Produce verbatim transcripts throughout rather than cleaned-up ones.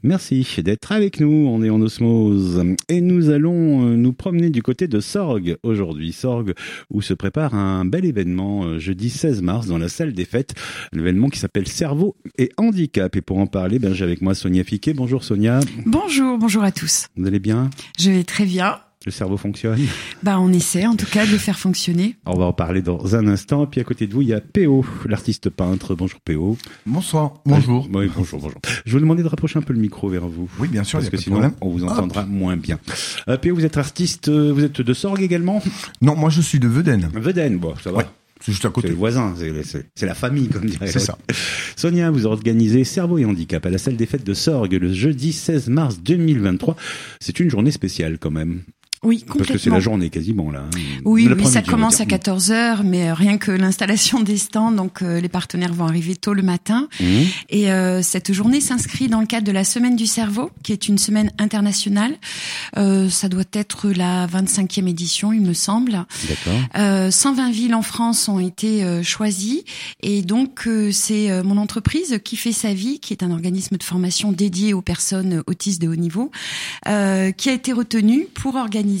Merci d'être avec nous, on est en osmose et nous allons nous promener du côté de Sorgues aujourd'hui. Sorgues où se prépare un bel événement jeudi seize mars dans la salle des fêtes, un événement qui s'appelle Cerveau et Handicap. Et pour en parler, ben, j'ai avec moi Sonia Fiquet. Bonjour Sonia. Bonjour, bonjour à tous. Vous allez bien ? Je vais très bien. Le cerveau fonctionne ? Bah, on essaie en tout cas de le faire fonctionner. On va en parler dans un instant. Puis à côté de vous, il y a P O, l'artiste peintre. Bonjour P O. Bonsoir. Bonjour. Oui, bonjour, bonjour. Je vous demandais de rapprocher un peu le micro vers vous. Oui, bien sûr. Parce que sinon, on vous entendra Hop. moins bien. Euh, P O, vous êtes artiste, vous êtes de Sorgues également ? Non, moi je suis de Vedène. Vedène, bon, ça va. Ouais. C'est juste à côté. C'est le voisin, c'est, c'est, c'est la famille, comme dirait. C'est ça. Sonia, vous organisez Cerveau et Handicap à la salle des fêtes de Sorgues le jeudi seize mars deux mille vingt-trois. C'est une journée spéciale quand même. Oui, complètement. Parce que c'est la journée quasiment là. Hein. Oui, oui, ça commence à quatorze heures, mais rien que l'installation des stands, donc euh, les partenaires vont arriver tôt le matin. Mmh. Et euh, cette journée s'inscrit dans le cadre de la Semaine du Cerveau, qui est une semaine internationale. Euh, ça doit être la vingt-cinquième édition, il me semble. D'accord. Euh, cent vingt villes en France ont été euh, choisies, et donc euh, c'est euh, mon entreprise Qui fait sa vie, qui est un organisme de formation dédié aux personnes autistes de haut niveau, euh, qui a été retenu pour organiser.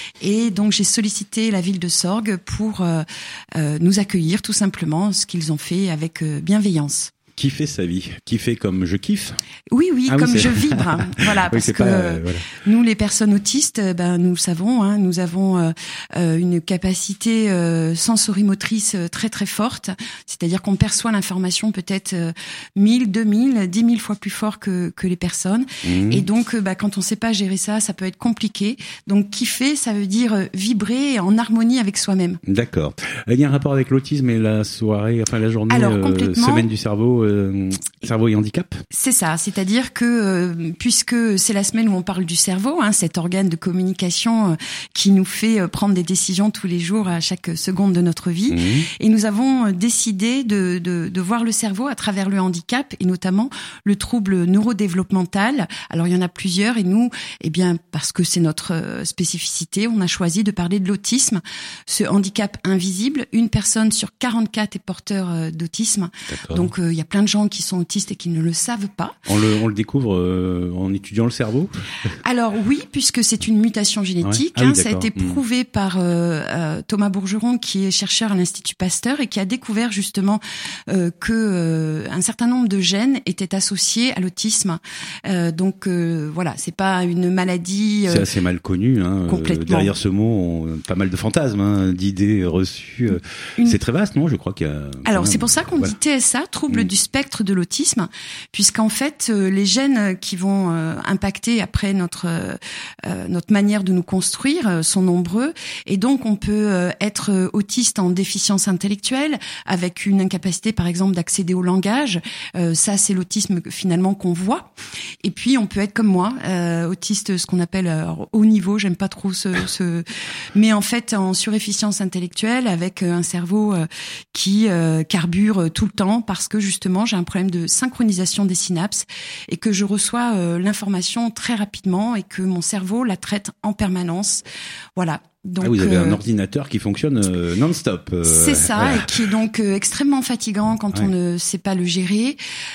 Et donc j'ai sollicité la ville de Sorgues pour euh, euh, nous accueillir tout simplement, ce qu'ils ont fait avec euh, bienveillance. Kiffer sa vie, kiffer comme je kiffe. Oui, oui, ah comme oui, je vibre. Voilà, oui, parce que pas, euh, voilà. nous, les personnes autistes, ben nous le savons, hein, nous avons euh, euh, une capacité euh, sensorimotrice très très forte. C'est-à-dire qu'on perçoit l'information peut-être euh, mille, deux mille, dix mille fois plus fort que que les personnes. Mmh. Et donc, euh, bah, quand on sait pas gérer ça, ça peut être compliqué. Donc, kiffer, ça veut dire vibrer en harmonie avec soi-même. D'accord. Il y a un rapport avec l'autisme et la soirée, enfin la journée, Alors, euh, semaine du cerveau. Euh, cerveau et handicap. C'est ça, c'est-à-dire que euh, puisque c'est la semaine où on parle du cerveau, hein, cet organe de communication euh, qui nous fait euh, prendre des décisions tous les jours à chaque seconde de notre vie, mmh. et nous avons décidé de, de, de voir le cerveau à travers le handicap et notamment le trouble neurodéveloppemental. Alors il y en a plusieurs et nous, eh bien parce que c'est notre spécificité, on a choisi de parler de l'autisme, ce handicap invisible. Une personne sur quarante-quatre est porteur euh, d'autisme. D'accord. Donc il euh, y a plein de gens qui sont autistes et qui ne le savent pas. On le, on le découvre euh, en étudiant le cerveau ? Alors oui, puisque c'est une mutation génétique. Ouais. Ah, hein, oui, ça a été prouvé mmh. par euh, euh, Thomas Bourgeron, qui est chercheur à l'Institut Pasteur et qui a découvert justement euh, que euh, un certain nombre de gènes étaient associés à l'autisme. Euh, donc euh, voilà, c'est pas une maladie. Euh, c'est assez mal connu. Hein, complètement. Euh, derrière ce mot, on, pas mal de fantasmes, hein, d'idées reçues. Euh, une... C'est très vaste, non ? Je crois qu'il y a. Alors même... c'est pour ça qu'on voilà. dit T S A, trouble mmh. du spectre de l'autisme, puisqu'en fait euh, les gènes qui vont euh, impacter après notre euh, notre manière de nous construire euh, sont nombreux, et donc on peut euh, être autiste en déficience intellectuelle avec une incapacité par exemple d'accéder au langage, euh, ça c'est l'autisme finalement qu'on voit, et puis on peut être comme moi euh, autiste ce qu'on appelle euh, haut niveau, j'aime pas trop ce, ce mais en fait en surefficience intellectuelle avec euh, un cerveau euh, qui euh, carbure tout le temps parce que justement j'ai un problème de synchronisation des synapses et que je reçois euh, l'information très rapidement et que mon cerveau la traite en permanence. Voilà. Donc, ah, vous avez euh, un ordinateur qui fonctionne euh, non-stop. Euh, c'est ça, voilà. Et qui est donc euh, extrêmement fatigant quand ouais. on ne sait pas le gérer.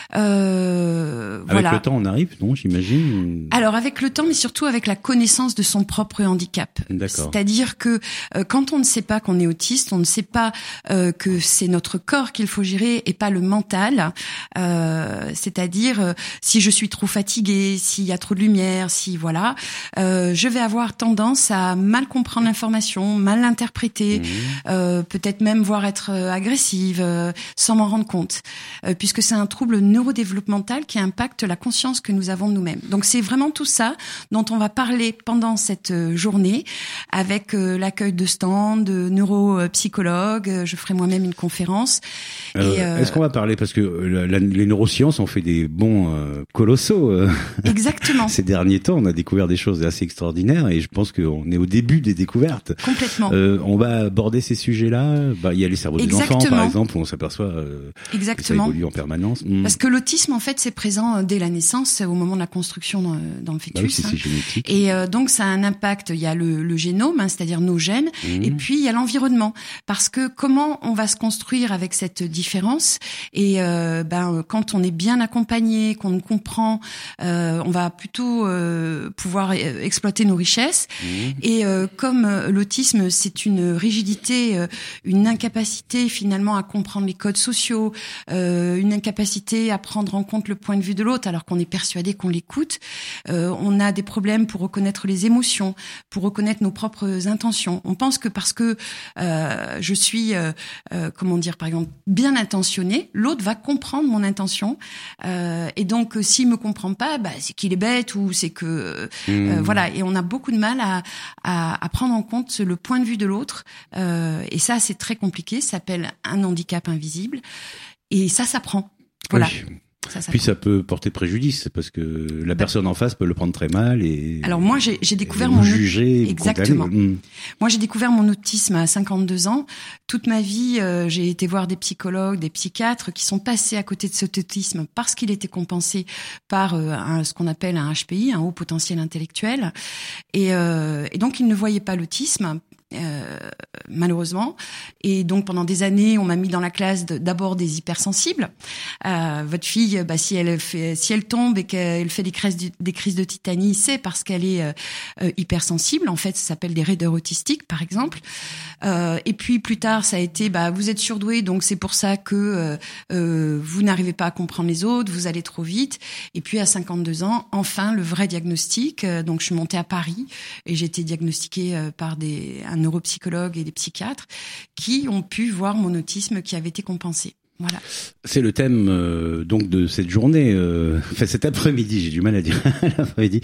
Euh, avec voilà. le temps, on arrive, non, j'imagine. Alors avec le temps, mais surtout avec la connaissance de son propre handicap. D'accord. C'est-à-dire que euh, quand on ne sait pas qu'on est autiste, on ne sait pas euh, que c'est notre corps qu'il faut gérer et pas le mental. Euh, c'est-à-dire euh, si je suis trop fatiguée, s'il y a trop de lumière, si voilà, euh, je vais avoir tendance à mal comprendre l'information. Information, mal l'interpréter, mmh. euh, peut-être même voire être euh, agressive euh, sans m'en rendre compte, euh, puisque c'est un trouble neurodéveloppemental qui impacte la conscience que nous avons de nous-mêmes. Donc c'est vraiment tout ça dont on va parler pendant cette euh, journée, avec euh, l'accueil de stands, de neuropsychologues, euh, je ferai moi-même une conférence. Euh, et, euh, est-ce qu'on va parler, parce que la, la, les neurosciences ont fait des bons euh, colossaux euh, exactement. ces derniers temps, on a découvert des choses assez extraordinaires et je pense qu'on est au début des découvertes. ouverte. Complètement. Euh, on va aborder ces sujets-là. Bah, il y a les cerveaux des Exactement. enfants, par exemple, où on s'aperçoit euh, Exactement. que ça évolue en permanence. Mmh. Parce que l'autisme, en fait, c'est présent dès la naissance, au moment de la construction dans, dans le fœtus. Bah oui, c'est, c'est génétique. Et euh, donc, ça a un impact. Il y a le, le génome, hein, c'est-à-dire nos gènes, mmh. et puis il y a l'environnement. Parce que comment on va se construire avec cette différence? Et euh, ben, quand on est bien accompagné, qu'on comprend, euh, on va plutôt euh, pouvoir exploiter nos richesses. Mmh. Et euh, comme euh, l'autisme, c'est une rigidité, euh, une incapacité finalement à comprendre les codes sociaux, euh, une incapacité à prendre en compte le point de vue de l'autre, alors qu'on est persuadé qu'on l'écoute. Euh, on a des problèmes pour reconnaître les émotions, pour reconnaître nos propres intentions. On pense que parce que euh, je suis, euh, euh, comment dire, par exemple, bien intentionnée, l'autre va comprendre mon intention. Euh, et donc, euh, s'il me comprend pas, bah, c'est qu'il est bête ou c'est que euh, mmh. euh, voilà. Et on a beaucoup de mal à, à, à prendre en compte le point de vue de l'autre. Euh, et ça, c'est très compliqué. Ça s'appelle un handicap invisible. Et ça s'apprend. Voilà. Oui. Ça, ça Puis ça peut porter préjudice parce que la bah, personne en face peut le prendre très mal et. Alors moi j'ai, j'ai découvert mon juger, exactement. Mmh. Moi j'ai découvert mon autisme à cinquante-deux ans. Toute ma vie euh, j'ai été voir des psychologues, des psychiatres qui sont passés à côté de cet autisme parce qu'il était compensé par euh, un, ce qu'on appelle un H P I, un haut potentiel intellectuel, et, euh, et donc ils ne voyaient pas l'autisme. Euh, malheureusement, et donc pendant des années on m'a mis dans la classe de, d'abord des hypersensibles. Euh, votre fille, bah, si elle fait, si elle tombe et qu'elle fait des crises, des crises de tétanie, c'est parce qu'elle est euh, euh, hypersensible. En fait, ça s'appelle des raideurs autistiques, par exemple. Euh, et puis plus tard, ça a été, bah, vous êtes surdoué, donc c'est pour ça que euh, euh, vous n'arrivez pas à comprendre les autres, vous allez trop vite. Et puis à cinquante-deux ans, enfin le vrai diagnostic. Euh, donc je suis montée à Paris et j'ai été diagnostiquée euh, par des un neuropsychologues et des psychiatres qui ont pu voir mon autisme qui avait été compensé. Voilà. C'est le thème euh, donc de cette journée, euh, enfin cet après-midi, j'ai du mal à dire l'après-midi,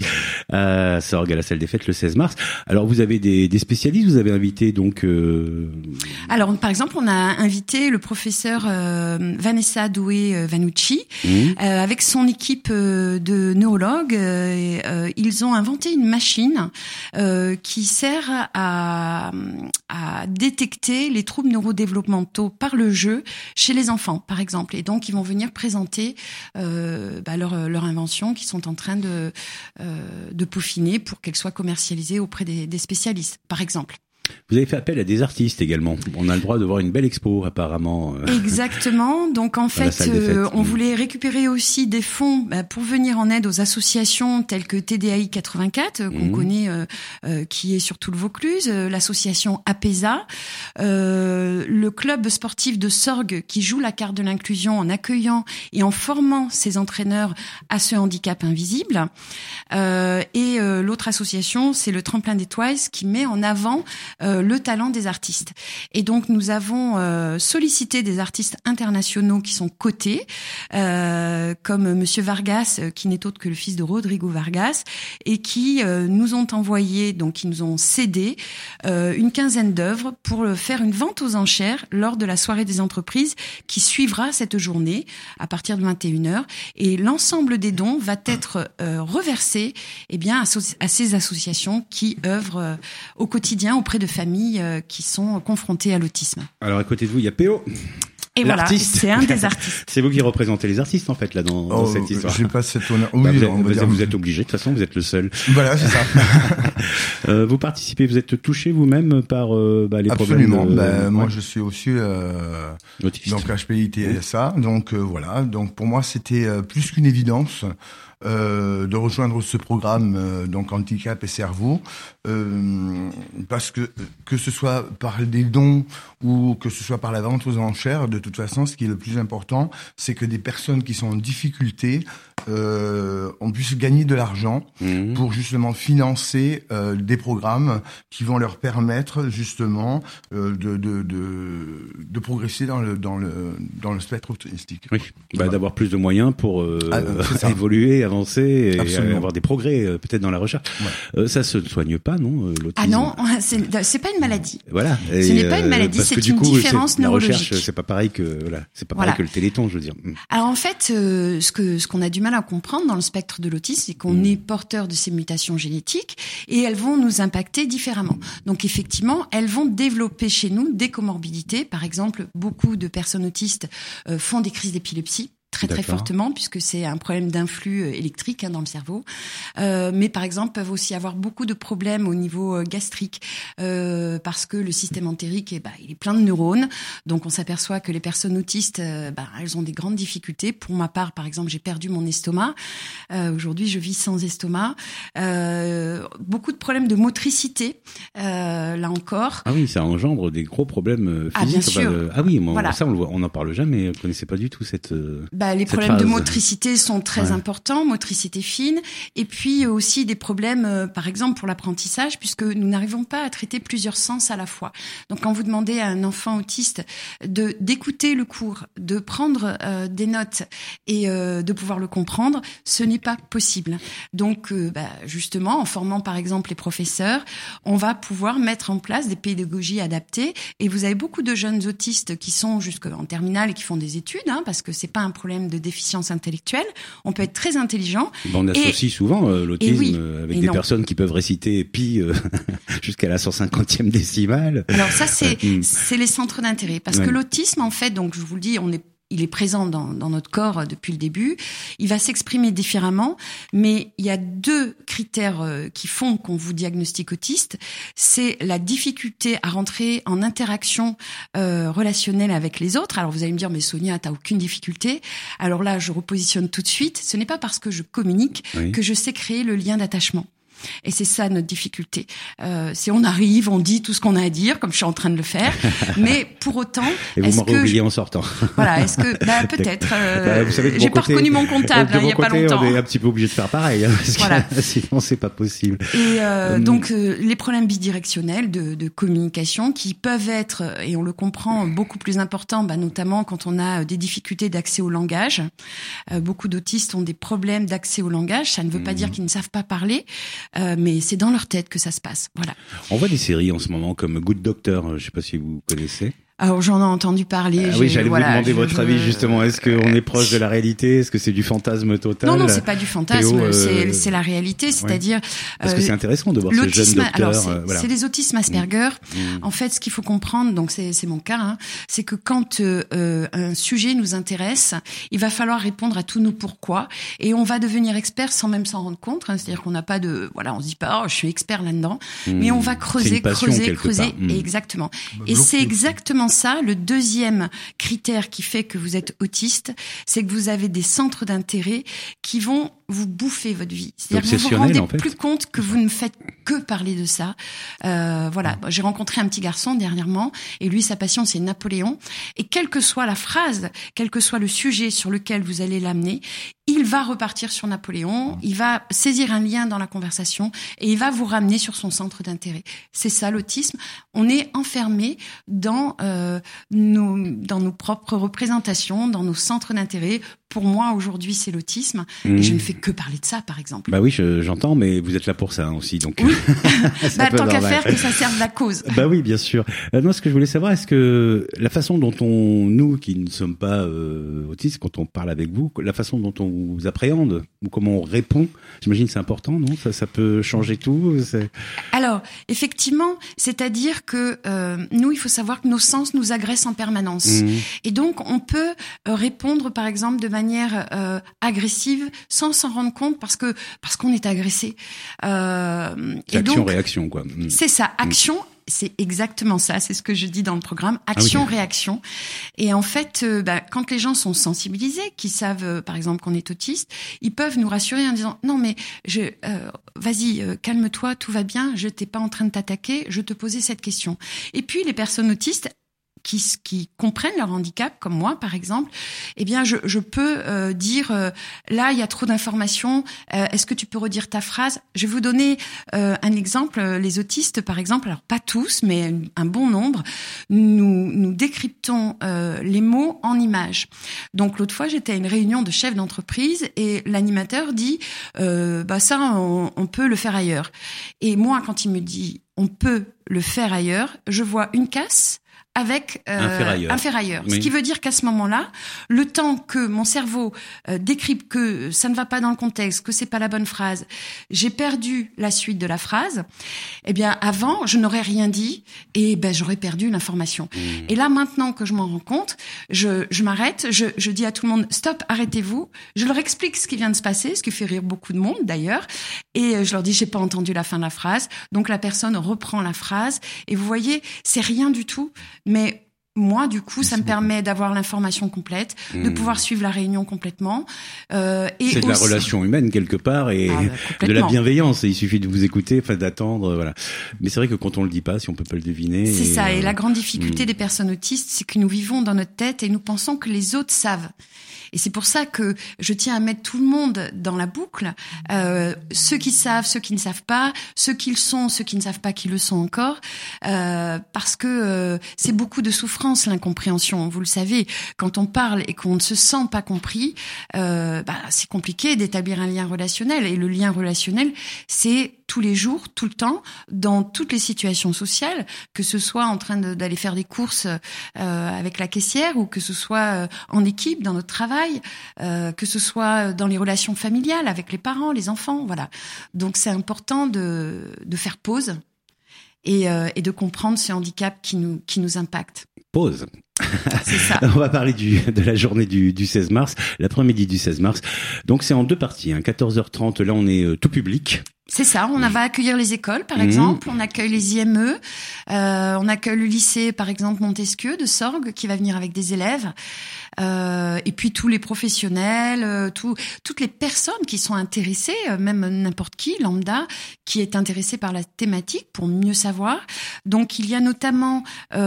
à Sorgues à la salle des fêtes le seize mars. Alors vous avez des, des spécialistes, vous avez invité donc. Euh... Alors par exemple, on a invité le professeur euh, Vanessa Doué Vanucci mmh. euh, avec son équipe euh, de neurologues. Euh, euh, ils ont inventé une machine euh, qui sert à, à détecter les troubles neurodéveloppementaux par le jeu chez les enfants, par exemple. Et donc, ils vont venir présenter euh, bah, leur, leur invention qu'ils sont en train de, euh, de peaufiner pour qu'elle soit commercialisée auprès des, des spécialistes, par exemple. Vous avez fait appel à des artistes également. On a le droit de voir une belle expo apparemment. Exactement. Donc en fait, euh, on voulait récupérer aussi des fonds bah, pour venir en aide aux associations telles que T D A I quatre-vingt-quatre qu'on mmh. connaît, euh, euh, qui est sur tout le Vaucluse, euh, l'association APESA, euh, le club sportif de Sorgues qui joue la carte de l'inclusion en accueillant et en formant ses entraîneurs à ce handicap invisible. Euh, et euh, l'autre association, c'est le Tremplin des Twice qui met en avant Euh, le talent des artistes. Et donc nous avons euh, sollicité des artistes internationaux qui sont cotés, euh, comme Monsieur Vargas, qui n'est autre que le fils de Rodrigo Vargas, et qui euh, nous ont envoyé, donc ils nous ont cédé euh, une quinzaine d'œuvres pour faire une vente aux enchères lors de la soirée des entreprises qui suivra cette journée à partir de vingt et une heures. Et l'ensemble des dons va être euh, reversé eh bien, à, so- à ces associations qui œuvrent euh, au quotidien auprès de familles euh, qui sont confrontées à l'autisme. Alors à côté de vous, il y a P O. Et l'artiste. Voilà, c'est un des artistes. C'est vous qui représentez les artistes en fait là dans, dans oh, cette histoire. J'ai pas cet honneur. Oui, bah, vous, êtes, on va dire... vous êtes obligé. De toute façon, vous êtes le seul. Voilà, c'est ça. euh, vous participez, vous êtes touché vous-même par euh, bah, les Absolument. problèmes. Absolument. Euh, moi, ouais. je suis aussi euh, autiste. Donc H P I T S A. Mmh. Donc euh, voilà. Donc pour moi, c'était euh, plus qu'une évidence. Euh, de rejoindre ce programme euh, donc handicap et cerveau euh, parce que que ce soit par des dons ou que ce soit par la vente aux enchères, de toute façon ce qui est le plus important c'est que des personnes qui sont en difficulté euh, on puisse gagner de l'argent mmh. pour justement financer euh, des programmes qui vont leur permettre justement euh, de, de de de progresser dans le dans le dans le spectre autistique. Oui, bah, voilà. D'avoir plus de moyens pour euh, ah, évoluer, avancer et Absolument. avoir des progrès euh, peut-être dans la recherche. Ouais. Euh, ça se soigne pas, non euh, l'autisme. Ah non, c'est c'est pas une maladie. Voilà. Et ce n'est pas une maladie, c'est une coup, différence c'est, neurologique. La recherche, c'est pas pareil que voilà, c'est pas voilà. pareil que le Téléthon, je veux dire. Alors en fait, euh, ce que ce qu'on a du mal à à comprendre dans le spectre de l'autisme, c'est qu'on mmh. est porteur de ces mutations génétiques et elles vont nous impacter différemment. Donc effectivement, elles vont développer chez nous des comorbidités. Par exemple, beaucoup de personnes autistes euh, font des crises d'épilepsie. Très très D'accord. fortement, puisque c'est un problème d'influx électrique hein, dans le cerveau. Euh, mais par exemple, peuvent aussi avoir beaucoup de problèmes au niveau gastrique, euh, parce que le système entérique, eh ben, il est plein de neurones. Donc on s'aperçoit que les personnes autistes, euh, ben, elles ont des grandes difficultés. Pour ma part, par exemple, j'ai perdu mon estomac. Euh, aujourd'hui, je vis sans estomac. Euh, beaucoup de problèmes de motricité, euh, là encore. Ah oui, ça engendre des gros problèmes physiques. Ah bien sûr. Euh, ah oui, moi, voilà. ça on le voit, on n'en parle jamais. Je ne connaissais pas du tout cette. Euh... Bah, les Cette problèmes phase. de motricité sont très ouais. importants, motricité fine, et puis aussi des problèmes, euh, par exemple, pour l'apprentissage, puisque nous n'arrivons pas à traiter plusieurs sens à la fois. Donc, quand vous demandez à un enfant autiste de d'écouter le cours, de prendre euh, des notes et euh, de pouvoir le comprendre, ce n'est pas possible. Donc, euh, bah, justement, en formant, par exemple, les professeurs, on va pouvoir mettre en place des pédagogies adaptées. Et vous avez beaucoup de jeunes autistes qui sont jusqu'en terminale et qui font des études, hein, parce que c'est pas un problème de déficience intellectuelle. On peut être très intelligent. On associe et, souvent euh, l'autisme oui, avec des non. personnes qui peuvent réciter pi euh, jusqu'à la cent cinquantième décimale. Alors ça, c'est euh, c'est les centres d'intérêt. Parce ouais. que l'autisme, en fait, donc je vous le dis, on est il est présent dans, dans notre corps depuis le début. Il va s'exprimer différemment, mais il y a deux critères qui font qu'on vous diagnostique autiste. C'est la difficulté à rentrer en interaction euh, relationnelle avec les autres. Alors vous allez me dire, mais Sonia, t'as aucune difficulté. Alors là, je repositionne tout de suite. Ce n'est pas parce que je communique oui. que je sais créer le lien d'attachement. Et c'est ça notre difficulté. Euh, c'est on arrive, on dit tout ce qu'on a à dire, comme je suis en train de le faire, mais pour autant, et vous m'aurez oublié je... en sortant. Voilà, est-ce que bah, peut-être. Euh, bah, vous savez, j'ai pas côté, reconnu mon comptable hein, il y a côté, pas longtemps. On est un petit peu obligé de faire pareil, hein, parce voilà. que sinon c'est pas possible. Et euh, hum. donc euh, les problèmes bidirectionnels de, de communication qui peuvent être, et on le comprend, beaucoup plus importants, bah, notamment quand on a des difficultés d'accès au langage. Euh, beaucoup d'autistes ont des problèmes d'accès au langage. Ça ne veut pas hum. dire qu'ils ne savent pas parler. Euh, mais c'est dans leur tête que ça se passe. Voilà. On voit des séries en ce moment comme Good Doctor, je sais pas si vous connaissez. Alors j'en ai entendu parler. Ah oui, j'allais voilà, vous demander je, votre je, avis justement. Est-ce qu'on est proche de la réalité? Est-ce que c'est du fantasme total? Non, non, c'est pas du fantasme. Théo, euh... c'est, c'est la réalité. C'est-à-dire ouais. parce que euh, c'est intéressant de voir ce jeune docteur. Alors c'est, euh, voilà. c'est les autismes Asperger. Mmh. En fait, ce qu'il faut comprendre, donc c'est, c'est mon cas, hein, c'est que quand euh, un sujet nous intéresse, il va falloir répondre à tous nos pourquoi, et on va devenir expert sans même s'en rendre compte. Hein, c'est-à-dire qu'on n'a pas de, voilà, on se dit pas, oh, je suis expert là-dedans, mmh. mais on va creuser, creuser, creuser, mmh. exactement. Bah, et c'est exactement ça le deuxième Deuxième critère qui fait que vous êtes autiste, c'est que vous avez des centres d'intérêt qui vont vous bouffer votre vie. C'est-à-dire que vous vous rendez en fait. plus compte que vous ne faites que parler de ça. Euh, voilà, mmh. j'ai rencontré un petit garçon dernièrement et lui, sa passion, c'est Napoléon. Et quelle que soit la phrase, quel que soit le sujet sur lequel vous allez l'amener, il va repartir sur Napoléon, il va saisir un lien dans la conversation et il va vous ramener sur son centre d'intérêt. C'est ça l'autisme. On est enfermé dans euh, nos, dans nos propres représentations, dans nos centres d'intérêt. Pour moi, aujourd'hui, c'est l'autisme. Mmh. Et je ne fais que parler de ça, par exemple. Bah oui, je, j'entends, mais vous êtes là pour ça hein, aussi. Donc, oui. bah, tant qu'à faire, que ça serve la cause. Bah oui, bien sûr. Euh, moi, ce que je voulais savoir, est-ce que la façon dont on, nous qui ne sommes pas euh, autistes, quand on parle avec vous, la façon dont on vous appréhende ou comment on répond, j'imagine que c'est important, non? Ça, ça peut changer tout. C'est... Alors, effectivement, c'est-à-dire que euh, nous, il faut savoir que nos sens nous agressent en permanence. Mmh. Et donc, on peut euh, répondre, par exemple, de manière euh, agressive sans s'en rendre compte parce que parce qu'on est agressé. Euh, c'est action-réaction, quoi. Mmh. C'est ça, action. Mmh. C'est exactement ça, c'est ce que je dis dans le programme, action-réaction. Ah oui. Et en fait, euh, bah, quand les gens sont sensibilisés, qui savent, euh, par exemple, qu'on est autiste, ils peuvent nous rassurer en disant « Non, mais je, euh, vas-y, euh, calme-toi, tout va bien, je t'ai pas en train de t'attaquer, je te posais cette question. » Et puis, les personnes autistes, qui, qui comprennent leur handicap, comme moi par exemple, eh bien je, je peux euh, dire euh, là il y a trop d'informations, euh, est-ce que tu peux redire ta phrase? Je vais vous donner euh, un exemple. Les autistes par exemple, alors pas tous mais un bon nombre, nous, nous décryptons euh, les mots en images. Donc l'autre fois j'étais à une réunion de chefs d'entreprise et l'animateur dit euh, bah ça on, on peut le faire ailleurs. Et moi quand il me dit on peut le faire ailleurs, je vois une casse, avec euh, un ferrailleur. Un ferrailleur. Oui. Ce qui veut dire qu'à ce moment-là, le temps que mon cerveau euh, décrypte que ça ne va pas dans le contexte, que c'est pas la bonne phrase, j'ai perdu la suite de la phrase. Eh bien, avant, je n'aurais rien dit et ben j'aurais perdu l'information. Mmh. Et là, maintenant que je m'en rends compte, je, je m'arrête, je, je dis à tout le monde stop, arrêtez-vous. Je leur explique ce qui vient de se passer, ce qui fait rire beaucoup de monde d'ailleurs, et je leur dis j'ai pas entendu la fin de la phrase. Donc la personne reprend la phrase et vous voyez, c'est rien du tout. Mais moi, du coup, ça me permet d'avoir l'information complète, mmh. de pouvoir suivre la réunion complètement. Euh, et c'est de aussi... la relation humaine quelque part et ah, bah, de la bienveillance. Il suffit de vous écouter, enfin d'attendre, voilà. Mais c'est vrai que quand on le dit pas, si on peut pas le deviner. C'est et, ça. euh... Et la grande difficulté mmh. des personnes autistes, c'est que nous vivons dans notre tête et nous pensons que les autres savent. Et c'est pour ça que je tiens à mettre tout le monde dans la boucle, euh, ceux qui savent, ceux qui ne savent pas, ceux qui le sont, ceux qui ne savent pas qui le sont encore, euh, parce que euh, c'est beaucoup de souffrance, l'incompréhension. Vous le savez, quand on parle et qu'on ne se sent pas compris, euh, bah, c'est compliqué d'établir un lien relationnel. Et le lien relationnel, c'est tous les jours, tout le temps, dans toutes les situations sociales, que ce soit en train de, d'aller faire des courses euh, avec la caissière ou que ce soit euh, en équipe, dans notre travail, euh, que ce soit dans les relations familiales avec les parents, les enfants, voilà. Donc c'est important de, de faire pause et, euh, et de comprendre ce handicap qui nous, qui nous impacte. Pause. C'est ça. On va parler du, de la journée du, du seize mars, l'après-midi du seize mars. Donc c'est en deux parties, hein. quatorze heures trente, là on est euh, tout public. C'est ça, on va accueillir les écoles, par exemple, mmh. on accueille les I M E, euh, on accueille le lycée, par exemple, Montesquieu de Sorgues, qui va venir avec des élèves, euh, et puis tous les professionnels, euh, tout, toutes les personnes qui sont intéressées, euh, même n'importe qui, lambda, qui est intéressé par la thématique pour mieux savoir. Donc il y a notamment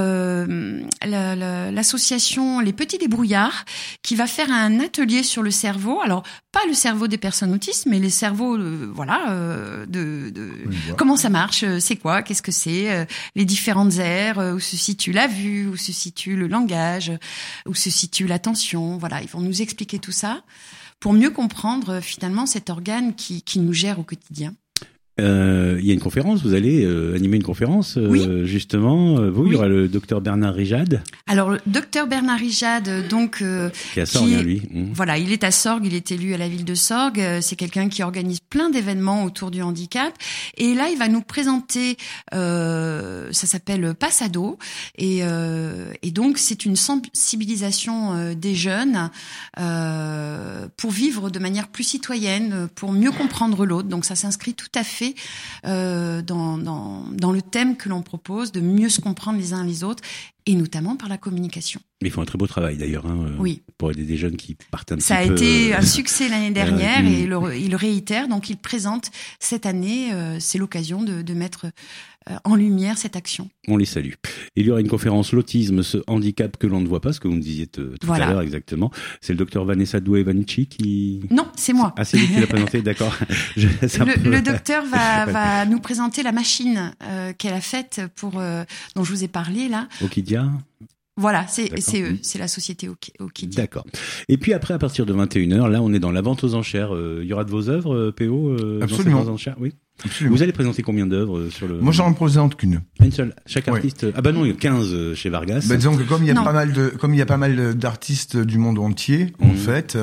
euh, la, la, l'association Les Petits Débrouillards, qui va faire un atelier sur le cerveau, alors pas le cerveau des personnes autistes, mais les cerveaux, euh, voilà... Euh, De, de oui, comment ça marche, c'est quoi, qu'est-ce que c'est, euh, les différentes aires, euh, où se situe la vue, où se situe le langage, où se situe l'attention. Voilà, ils vont nous expliquer tout ça pour mieux comprendre euh, finalement cet organe qui, qui nous gère au quotidien. Euh, il y a une conférence, vous allez euh, animer une conférence, euh, oui. justement. Euh, vous, oui. Il y aura le docteur Bernard Rijad. Alors, le docteur Bernard Rijad, donc... Euh, qui est à Sorgues, qui, lui. Mmh. Voilà, il est à Sorgues, il est élu à la ville de Sorgues. C'est quelqu'un qui organise plein d'événements autour du handicap. Et là, il va nous présenter, euh, ça s'appelle Passado. Et, euh, et donc, c'est une sensibilisation euh, des jeunes euh, pour vivre de manière plus citoyenne, pour mieux comprendre l'autre. Donc, ça s'inscrit tout à fait Euh, dans, dans, dans le thème que l'on propose, de mieux se comprendre les uns les autres, et notamment par la communication. Ils font un très beau travail d'ailleurs, hein, oui. pour aider des jeunes qui partent un Ça petit peu... Ça a été un succès l'année dernière, euh, et il le, il le réitère, donc il présente cette année, euh, c'est l'occasion de, de mettre euh, en lumière cette action. On les salue. Il y aura une conférence L'autisme, ce handicap que l'on ne voit pas, ce que vous me disiez t- tout voilà. à l'heure exactement. C'est le docteur Vanessa Doué-Vanichi qui... Non, c'est moi. Ah, c'est lui qui l'a présenté, d'accord. Je le, peu... le docteur va, va nous présenter la machine euh, qu'elle a faite pour, euh, dont je vous ai parlé là. Okidia. Voilà, c'est, c'est eux, c'est la société Okidia. D'accord. Et puis après, à partir de vingt et une heures, là, on est dans la vente aux enchères. Euh, il y aura de vos œuvres, euh, P O euh, Absolument. Dans ces enchères, oui. Absolument. Vous allez présenter combien d'œuvres sur le... Moi, j'en représente qu'une. Une seule. Chaque oui. artiste. Ah bah non, il y a quinze chez Vargas. Bah, disons que comme il y a non. pas mal de, comme il y a pas mal d'artistes du monde entier, mmh. en fait,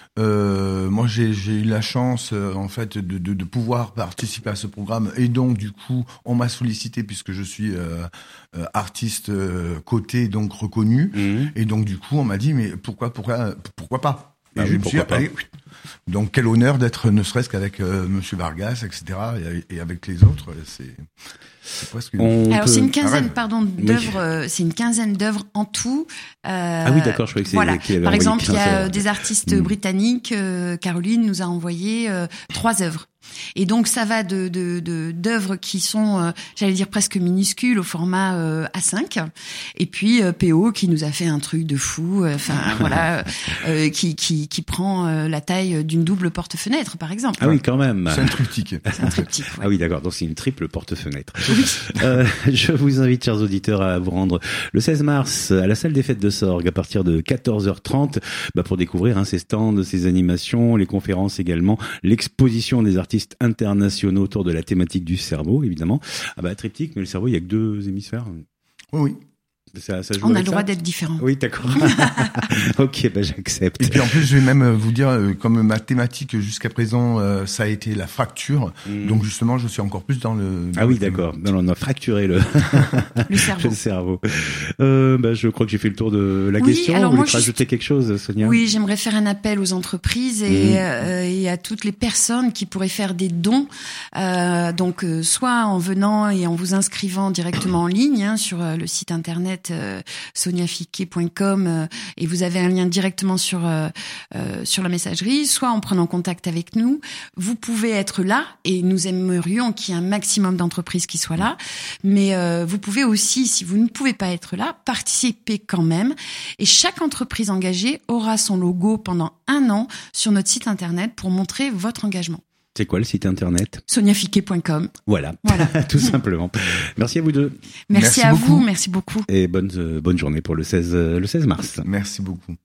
euh, moi j'ai, j'ai eu la chance, en fait, de, de, de pouvoir participer à ce programme, et donc du coup, on m'a sollicité puisque je suis euh, euh, artiste euh, coté, donc reconnu, mmh. et donc du coup, on m'a dit mais pourquoi, pourquoi, pourquoi pas? Et ah je oui, me suis dit, allez, donc quel honneur d'être ne serait-ce qu'avec euh, Monsieur Vargas, et cetera, et, et avec les autres, c'est, c'est presque. Une... Alors peut... c'est une quinzaine, Arrête. pardon, d'œuvres. Euh, c'est une quinzaine d'œuvres en tout. Euh, ah oui, d'accord. Je croyais que c'est. Voilà. Qu'il avait Par exemple, il y a heures. des artistes mmh. britanniques. Euh, Caroline nous a envoyé euh, trois œuvres. Et donc ça va de, de, de d'œuvres qui sont, euh, j'allais dire presque minuscules au format euh, A cinq, et puis euh, P O qui nous a fait un truc de fou, enfin euh, voilà, euh, qui qui qui prend euh, la taille d'une double porte-fenêtre par exemple. Ah oui, quand même. C'est un triptyque. C'est un triptyque. Ouais. Ah oui, d'accord. Donc c'est une triple porte-fenêtre. Oui. euh, je vous invite, chers auditeurs, à vous rendre le seize mars à la salle des fêtes de Sorgues à partir de quatorze heures trente, bah, pour découvrir hein, ces stands, ces animations, les conférences également, l'exposition des artistes internationaux autour de la thématique du cerveau, évidemment. Ah bah, triptyque, mais le cerveau, il y a que deux hémisphères. Oui, oui. Ça, ça joue On a avec le droit ça d'être différent. Oui, d'accord. Ok, ben j'accepte. Et puis en plus, je vais même vous dire, comme ma thématique jusqu'à présent, euh, ça a été la fracture. Mmh. Donc justement, je suis encore plus dans le. Dans ah oui, le d'accord. Non, on a fracturé le, le cerveau. le cerveau. Euh, ben, je crois que j'ai fait le tour de la oui, question. Alors Vous moi, voulez juste... rajouter quelque chose, Sonia? Oui, j'aimerais faire un appel aux entreprises et, mmh. euh, et à toutes les personnes qui pourraient faire des dons. Euh, donc, euh, soit en venant et en vous inscrivant directement en ligne hein, sur euh, le site internet euh, sonia fiquet point com euh, et vous avez un lien directement sur euh, euh, sur la messagerie, soit en prenant contact avec nous. Vous pouvez être là et nous aimerions qu'il y ait un maximum d'entreprises qui soient là. Mais euh, vous pouvez aussi, si vous ne pouvez pas être là, participer quand même. Et chaque entreprise engagée aura son logo pendant un an sur notre site internet pour montrer votre engagement. C'est quoi le site internet? sonia fiquet point com. Voilà, voilà. Tout simplement. Merci à vous deux. Merci, merci à beaucoup. vous, merci beaucoup. Et bonne, euh, bonne journée pour le seize, euh, le seize mars. Merci beaucoup.